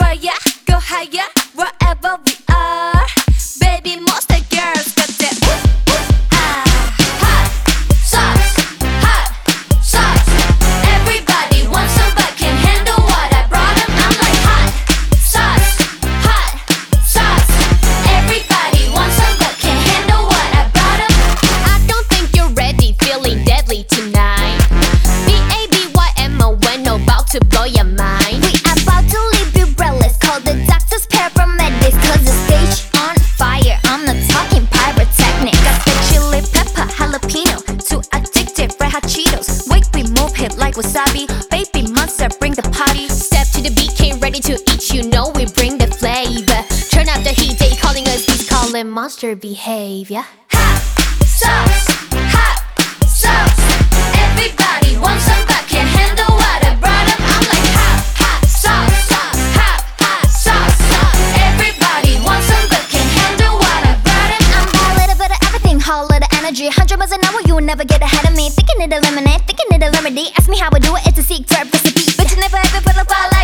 fire, go higher, wherever we are. Baby monster girls got that ooh, ooh, ah. Hot sauce, hot sauce. Everybody wants some but can't handle what I brought them. I'm like hot sauce, hot sauce. Everybody wants some but can't handle what I brought them. I don't think you're ready, feeling deadly tonight. B-A-B-Y-M-O when about to blow your mind. We about to leave you breathless. Call the doctors, paramedics, cause the stage on fire. I'm not talking pyrotechnic. Got the chili pepper, jalapeno, too addictive, red hot Cheetos. Wake we move hip like wasabi. Baby monster, bring the party. Step to the beat, came ready to eat. You know we bring the flavor. Turn up the heat, they calling us beast, calling monster behavior. Hot sauce, hot sauce. Everybody wants some but can't handle what I brought them. I'm like hot sauce, hot sauce. Everybody wants some but can't handle what I brought them. I'm A little bit of everything, whole lot of energy. 100 miles an hour, you will never get ahead of me. Thinking it a lemonade, thinking it a remedy. Ask me how I do it, it's a secret recipe. But you never ever put a fire